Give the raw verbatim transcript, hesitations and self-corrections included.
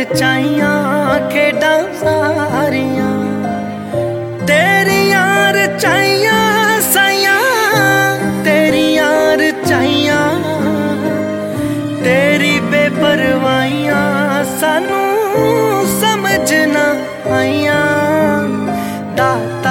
रचाइयां खेडां सारियां, तेरियां रचाइयां साइयां, तेरियां रचाइयां, तेरी बेपरवाहियां सानू समझ ना आइयां। दाता